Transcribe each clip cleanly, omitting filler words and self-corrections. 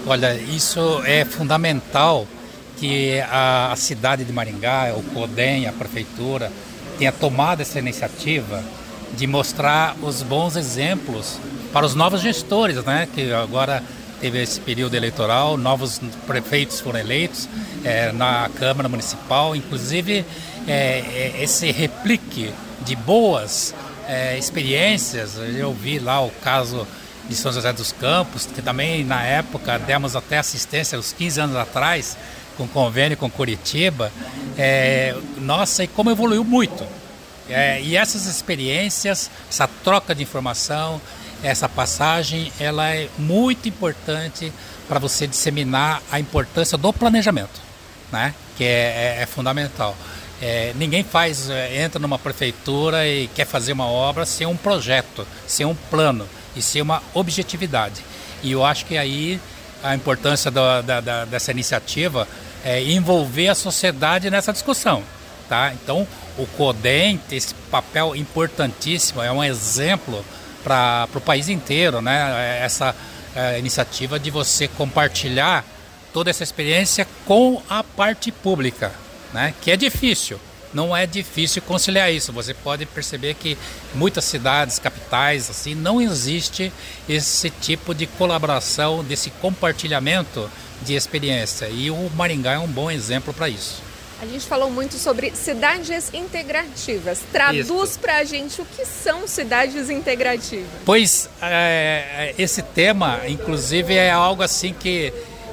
Olha, isso é fundamental que a cidade de Maringá, o CODEM, a prefeitura, tenha tomado essa iniciativa de mostrar os bons exemplos para os novos gestores, né? Que agora teve esse período eleitoral, novos prefeitos foram eleitos na Câmara Municipal, inclusive esse replique de boas experiências. Eu vi lá o caso de São José dos Campos, que também na época demos até assistência, uns 15 anos atrás, com convênio com Curitiba. Nossa, e como evoluiu muito. E essas experiências, essa troca de informação, essa passagem, ela é muito importante para você disseminar a importância do planejamento, né? Que é fundamental. Ninguém entra numa prefeitura e quer fazer uma obra sem um projeto, sem um plano e sem uma objetividade. E eu acho que aí a importância dessa iniciativa é envolver a sociedade nessa discussão, tá? Então, o CODEM tem esse papel importantíssimo, é um exemplo para o país inteiro, né? Essa iniciativa de você compartilhar toda essa experiência com a parte pública, né? Que é difícil. Não é difícil conciliar isso. Você pode perceber que muitas cidades, capitais, assim, não existe esse tipo de colaboração, desse compartilhamento de experiência. E o Maringá é um bom exemplo para isso. A gente falou muito sobre cidades integrativas. Traduz para a gente o que são cidades integrativas. Pois, esse tema, inclusive, é algo assim que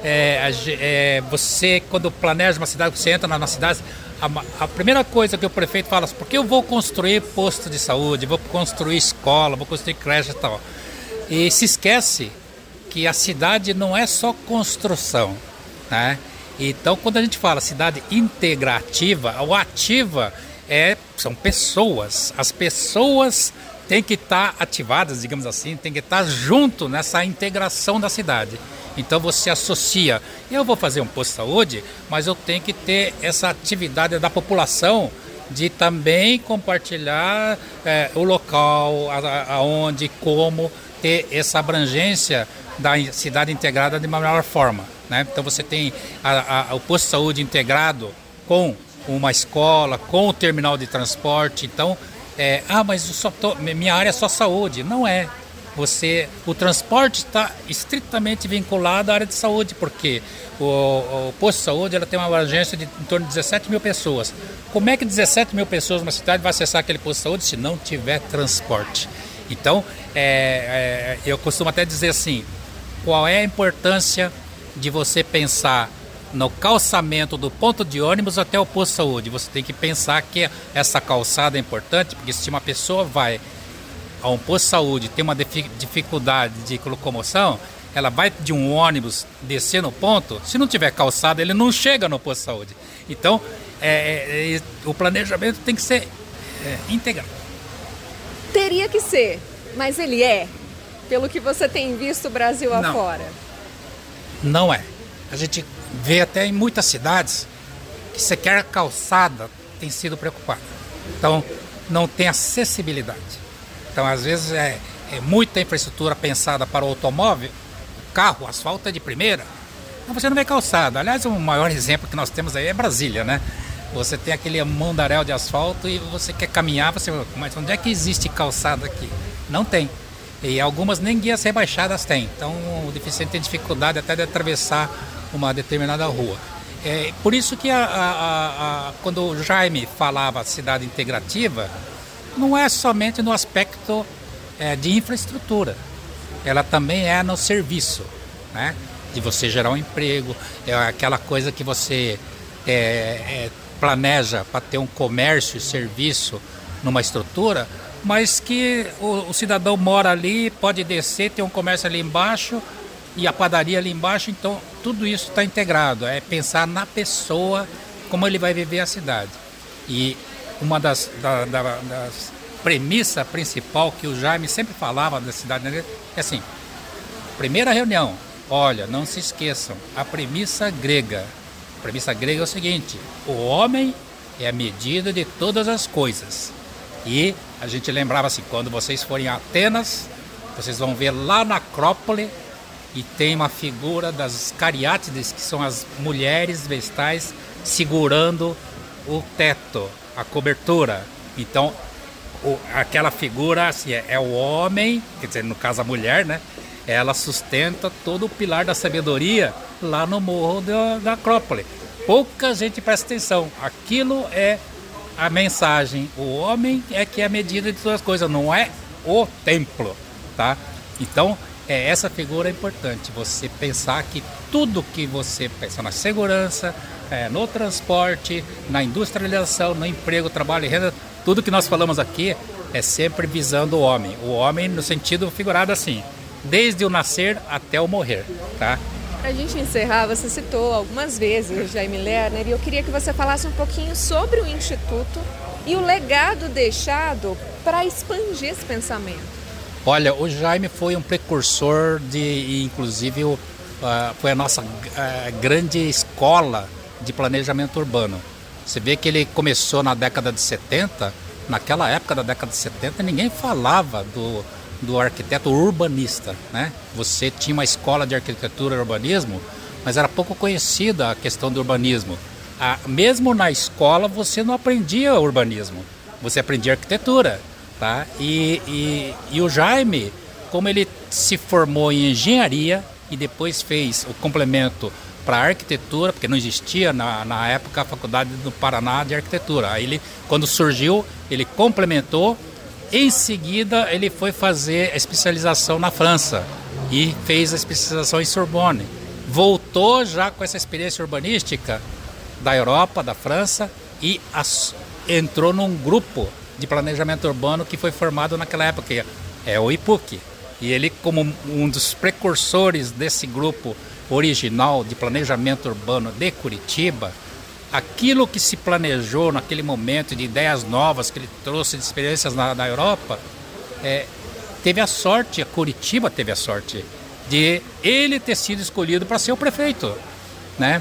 você, quando planeja uma cidade, você entra na cidade, a primeira coisa que o prefeito fala é: por que eu vou construir posto de saúde, vou construir escola, vou construir creche e tal. E se esquece que a cidade não é só construção, né? Então, quando a gente fala cidade integrativa, o ativa são pessoas. As pessoas têm que estar ativadas, digamos assim, têm que estar junto nessa integração da cidade. Então você associa: eu vou fazer um posto de saúde, mas eu tenho que ter essa atividade da população de também compartilhar o local, aonde, como, ter essa abrangência da cidade integrada de uma melhor forma, né? Então você tem o posto de saúde integrado com uma escola, com o terminal de transporte. Então, mas minha área é só saúde. Não é. O transporte está estritamente vinculado à área de saúde, porque o posto de saúde ela tem uma abrangência de em torno de 17 mil pessoas. Como é que 17 mil pessoas numa cidade vai acessar aquele posto de saúde se não tiver transporte? Então, eu costumo até dizer assim: qual é a importância de você pensar no calçamento do ponto de ônibus até o posto de saúde? Você tem que pensar que essa calçada é importante, porque se uma pessoa vai a um posto de saúde, tem uma dificuldade de locomoção, ela vai de um ônibus descer no ponto, se não tiver calçada, ele não chega no posto de saúde. Então, o planejamento tem que ser integral. Teria que ser, mas ele pelo que você tem visto o Brasil afora? Não é. A gente vê até em muitas cidades que sequer calçada tem sido preocupada. Então, não tem acessibilidade. Então, às vezes, é muita infraestrutura pensada para o automóvel, o carro, o asfalto é de primeira, mas você não vê calçada. Aliás, o maior exemplo que nós temos aí é Brasília, né? Você tem aquele mundaréu de asfalto e você quer caminhar, mas onde é que existe calçada aqui? Não tem. E algumas nem guias rebaixadas têm. Então, o deficiente tem dificuldade até de atravessar uma determinada rua. Por isso que quando o Jaime falava cidade integrativa, não é somente no aspecto de infraestrutura, ela também é no serviço, né? De você gerar um emprego, aquela coisa que você planeja para ter um comércio e serviço numa estrutura, mas que o cidadão mora ali, pode descer, tem um comércio ali embaixo e a padaria ali embaixo. Então tudo isso está integrado, é pensar na pessoa, como ele vai viver a cidade. E uma das premissas principal que o Jaime sempre falava da cidade é assim: primeira reunião, olha, não se esqueçam, a premissa grega. A premissa grega é o seguinte: o homem é a medida de todas as coisas. E a gente lembrava assim: quando vocês forem a Atenas, vocês vão ver lá na Acrópole e tem uma figura das cariátides, que são as mulheres vestais segurando o teto, a cobertura. Então, aquela figura assim, é o homem, quer dizer, no caso a mulher, né? Ela sustenta todo o pilar da sabedoria lá no morro da Acrópole. Pouca gente presta atenção. Aquilo é a mensagem. O homem é que é a medida de todas as coisas, não é o templo, tá? Então, essa figura é importante. Você pensar que tudo que você pensa na segurança, no transporte, na industrialização, no emprego, trabalho e renda, tudo que nós falamos aqui é sempre visando o homem. O homem no sentido figurado assim, desde o nascer até o morrer, tá? Para a gente encerrar, você citou algumas vezes o Jaime Lerner e eu queria que você falasse um pouquinho sobre o Instituto e o legado deixado para expandir esse pensamento. Olha, o Jaime foi um precursor inclusive, foi a nossa grande escola de planejamento urbano. Você vê que ele começou na década de 70, naquela época da década de 70 ninguém falava do arquiteto urbanista, né? Você tinha uma escola de arquitetura e urbanismo, mas era pouco conhecida a questão do urbanismo. Mesmo na escola você não aprendia urbanismo, você aprendia arquitetura, tá? E o Jaime, como ele se formou em engenharia e depois fez o complemento para arquitetura, porque não existia na época a faculdade do Paraná de arquitetura. Aí ele, quando surgiu, ele complementou. Em seguida, ele foi fazer a especialização na França e fez a especialização em Sorbonne. Voltou já com essa experiência urbanística da Europa, da França, e entrou num grupo de planejamento urbano que foi formado naquela época, que é o IPUC. E ele, como um dos precursores desse grupo original de planejamento urbano de Curitiba, aquilo que se planejou naquele momento de ideias novas que ele trouxe de experiências na Europa, teve a sorte, a Curitiba teve a sorte de ele ter sido escolhido para ser o prefeito, né?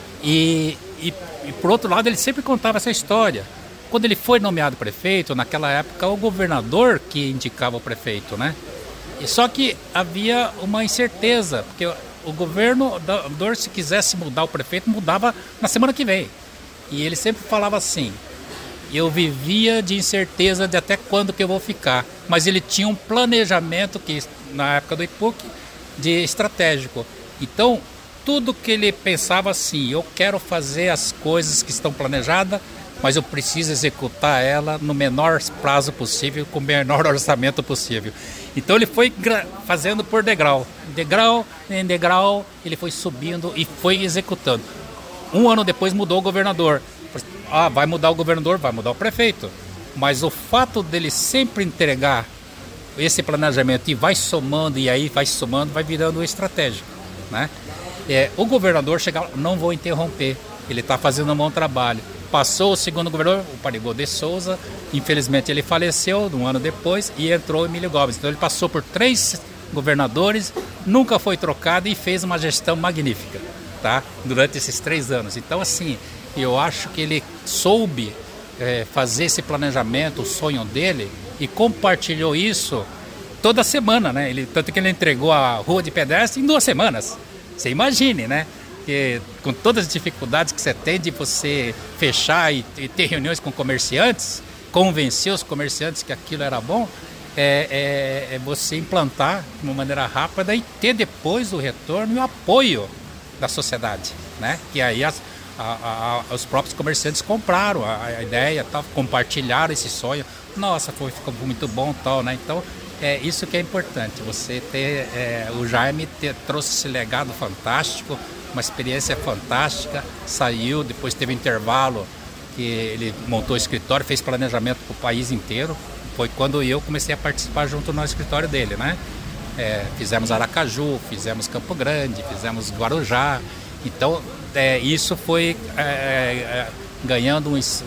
E por outro lado, ele sempre contava essa história. Quando ele foi nomeado prefeito, naquela época, o governador que indicava o prefeito, né? E só que havia uma incerteza, porque o governador, se quisesse mudar o prefeito, mudava na semana que vem. E ele sempre falava assim, eu vivia de incerteza de até quando que eu vou ficar. Mas ele tinha um planejamento, que na época do IPUC, de estratégico. Então, tudo que ele pensava assim, eu quero fazer as coisas que estão planejadas, mas eu preciso executar ela no menor prazo possível, com o menor orçamento possível. Então ele foi fazendo por degrau em degrau, ele foi subindo e foi executando. Um ano depois mudou o governador. Vai mudar o governador, vai mudar o prefeito. Mas o fato dele sempre entregar esse planejamento e vai somando, e aí vai somando, vai virando estratégico, né? O governador chega, não vou interromper, ele está fazendo um bom trabalho. Passou o segundo governador, o Parigô de Souza, infelizmente ele faleceu um ano depois e entrou o Emílio Gomes. Então ele passou por 3 governadores, nunca foi trocado e fez uma gestão magnífica, tá? Durante esses 3 anos. Então assim, eu acho que ele soube fazer esse planejamento, o sonho dele, e compartilhou isso toda semana, né? Tanto que ele entregou a rua de pedestre em 2 semanas. Você imagine, né? Que, com todas as dificuldades que você tem de você fechar e ter reuniões com comerciantes, convencer os comerciantes que aquilo era bom, você implantar de uma maneira rápida e ter depois o retorno e o apoio da sociedade, né? Que aí os próprios comerciantes compraram a ideia, tal, compartilharam esse sonho. Nossa, ficou muito bom, tal, né? Então, isso que é importante, você ter, o Jaime trouxe esse legado fantástico, uma experiência fantástica, saiu, depois teve intervalo, que ele montou o escritório, fez planejamento para o país inteiro. Foi quando eu comecei a participar junto no escritório dele, né? Fizemos Aracaju, fizemos Campo Grande, fizemos Guarujá. Então, isso foi ganhando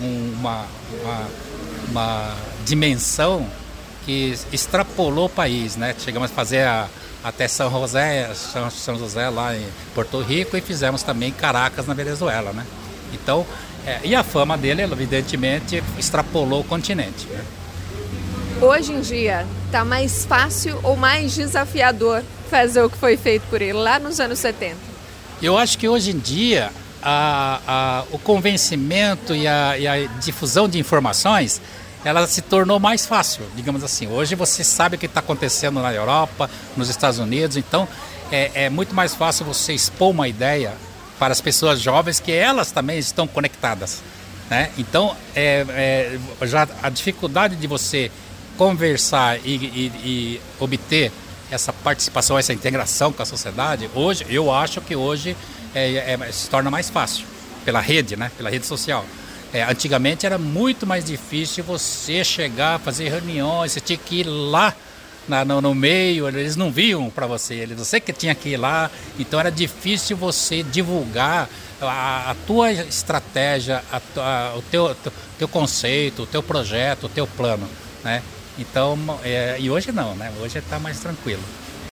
uma dimensão que extrapolou o país, né? Chegamos a fazer até São José lá em Porto Rico e fizemos também Caracas na Venezuela, né? Então, e a fama dele, evidentemente, extrapolou o continente, né? Hoje em dia, está mais fácil ou mais desafiador fazer o que foi feito por ele lá nos anos 70? Eu acho que hoje em dia o convencimento e a difusão de informações, ela se tornou mais fácil, digamos assim. Hoje você sabe o que está acontecendo na Europa, nos Estados Unidos, então é muito mais fácil você expor uma ideia para as pessoas jovens que elas também estão conectadas, né? Então, já a dificuldade de você conversar e obter essa participação, essa integração com a sociedade, hoje, eu acho que hoje se torna mais fácil, pela rede, né? Pela rede social. Antigamente era muito mais difícil você chegar, fazer reuniões, você tinha que ir lá no meio, eles não viam para você, você que tinha que ir lá, então era difícil você divulgar a tua estratégia, o teu conceito, o teu projeto, o teu plano, né? Então, e hoje não, né? Hoje está mais tranquilo.